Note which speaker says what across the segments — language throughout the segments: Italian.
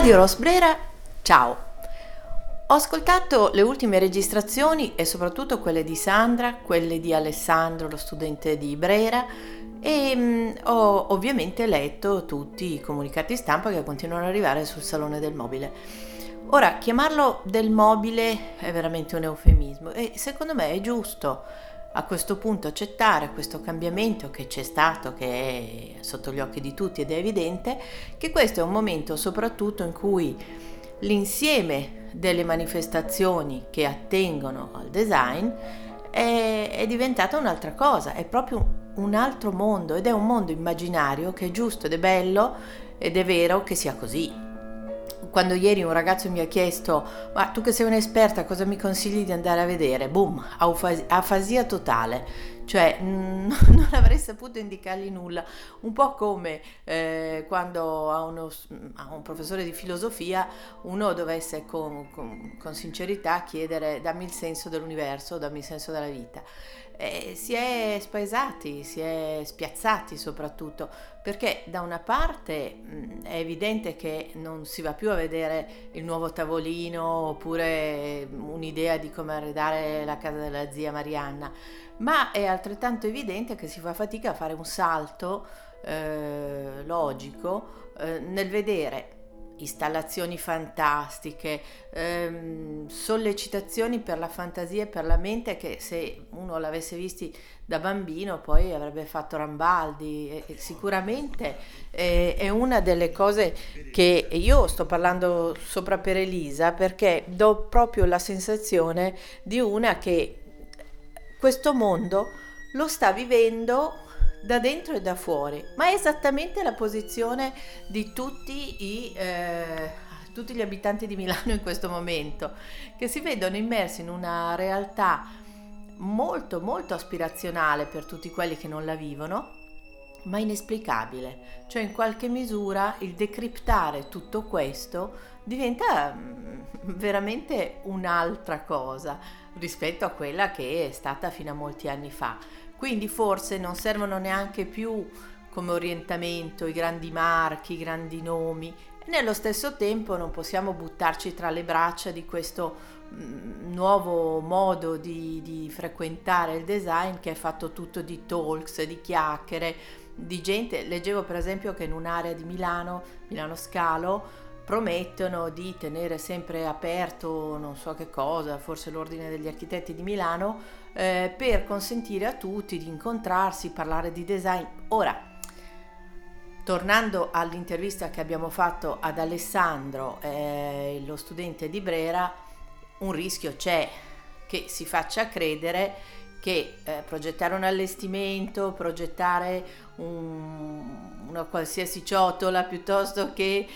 Speaker 1: Radio Rosbrera, ciao! Ho ascoltato le ultime registrazioni e soprattutto quelle di Sandra, quelle di Alessandro, lo studente di Brera, e ho ovviamente letto tutti i comunicati stampa che continuano ad arrivare sul Salone del Mobile. Ora, chiamarlo del mobile è veramente un eufemismo e secondo me è giusto a questo punto accettare questo cambiamento che c'è stato, che è sotto gli occhi di tutti ed è evidente che questo è un momento soprattutto in cui l'insieme delle manifestazioni che attengono al design è diventata un'altra cosa, è proprio un altro mondo ed è un mondo immaginario che è giusto ed è bello ed è vero che sia così. Quando ieri un ragazzo mi ha chiesto: ma tu che sei un'esperta, cosa mi consigli di andare a vedere? Boom, afasia totale, cioè non avrei saputo indicargli nulla, un po' come quando a un professore di filosofia uno dovesse con sincerità chiedere: dammi il senso dell'universo, dammi il senso della vita. Si è spaesati, si è spiazzati soprattutto, perché da una parte è evidente che non si va più a vedere il nuovo tavolino oppure un'idea di come arredare la casa della zia Marianna, ma è altrettanto evidente che si fa fatica a fare un salto logico nel vedere installazioni fantastiche, sollecitazioni per la fantasia e per la mente che se uno l'avesse visti da bambino poi avrebbe fatto Rambaldi e sicuramente è una delle cose che io sto parlando sopra per Elisa, perché do proprio la sensazione di una che questo mondo lo sta vivendo da dentro e da fuori, ma è esattamente la posizione di tutti gli abitanti di Milano in questo momento, che si vedono immersi in una realtà molto molto aspirazionale per tutti quelli che non la vivono, ma inesplicabile. Cioè in qualche misura il decriptare tutto questo diventa veramente un'altra cosa rispetto a quella che è stata fino a molti anni fa. Quindi forse non servono neanche più come orientamento i grandi marchi, i grandi nomi, e nello stesso tempo non possiamo buttarci tra le braccia di questo nuovo modo di frequentare il design che è fatto tutto di talks, di chiacchiere, di gente. Leggevo per esempio che in un'area di Milano Scalo, promettono di tenere sempre aperto non so che cosa, forse l'ordine degli architetti di Milano, per consentire a tutti di incontrarsi, parlare di design. Ora, tornando all'intervista che abbiamo fatto ad Alessandro, lo studente di Brera, un rischio c'è che si faccia credere che progettare un allestimento, progettare una qualsiasi ciotola, piuttosto che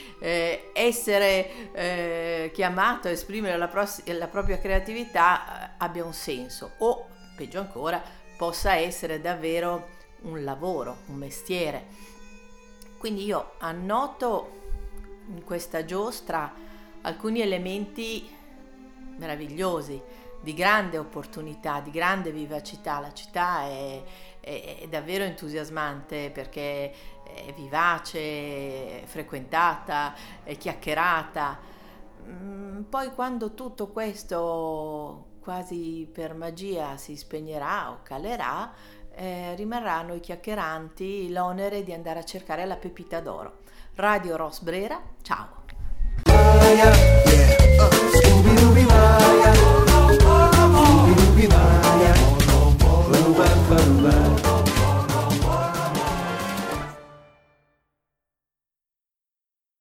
Speaker 1: essere chiamato a esprimere la propria creatività abbia un senso, o peggio ancora possa essere davvero un lavoro, un mestiere. Quindi io annoto in questa giostra alcuni elementi meravigliosi, di grande opportunità, di grande vivacità. La città è davvero entusiasmante perché è vivace, è frequentata, è chiacchierata. Poi quando tutto questo quasi per magia si spegnerà o calerà, rimarranno i chiacchieranti l'onere di andare a cercare la pepita d'oro. Radio Rosbrera, ciao!
Speaker 2: Scooby-Dooby-Maya,